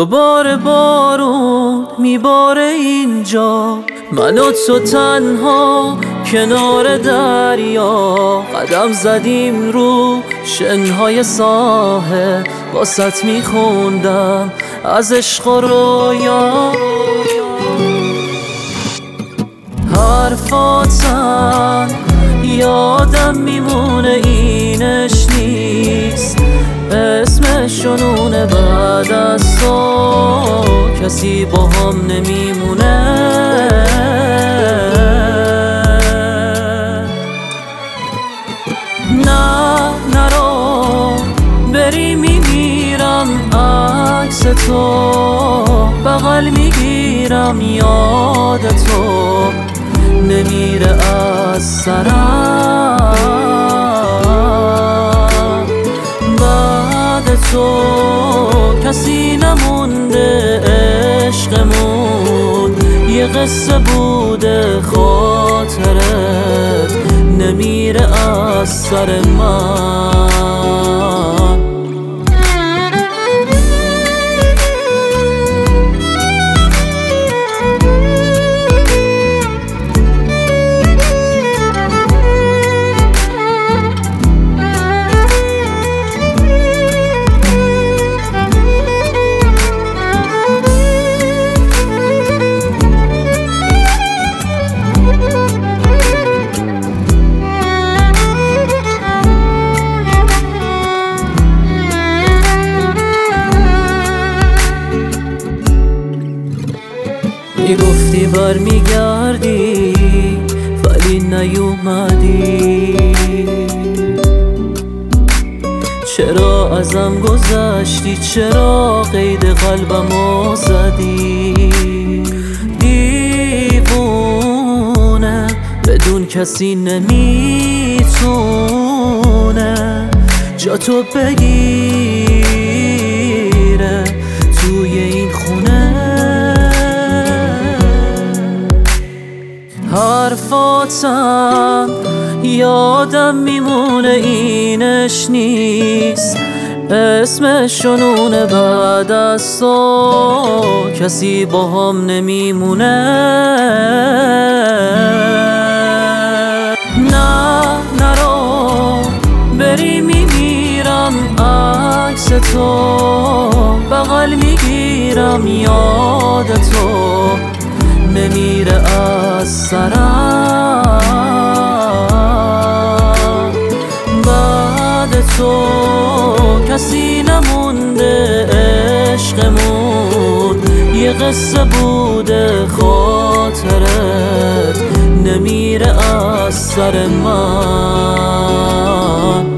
دوباره بارون میباره اینجا، من و تو تنها کنار دریا. قدم زدیم رو شنهای ساحل، باست میخوندم از عشق و رویا. حرفاتم یادم میمونه، اینش نیست اسمشونونه. بعد از تو کسی با هم نمیمونه. نه نرو بری، میمیرم عکس تو بغل میگیرم، یاد تو نمیره از سرم. بعد تو کسی نمونده، عشقمون یه قصه بوده، خاطرت نمیره از سر من. میگفتی برمیگردی ولی نیومدی، چرا ازم گذشتی، چرا قید قلبمو زدی؟ دیوونه بدون کسی نمیتونه جا تو بگیره توی این خونه. حرفاتم یادم میمونه، اینش نیست اسمشونونه. بعد از تو کسی با هم نمیمونه. نه نرو بری، میمیرم عکس تو بغل میگیرم، یاد تو نمیره از سرم. بعد تو کسی نمونده، عشقمون یه قصه بوده، خاطرت نمیره از سر من.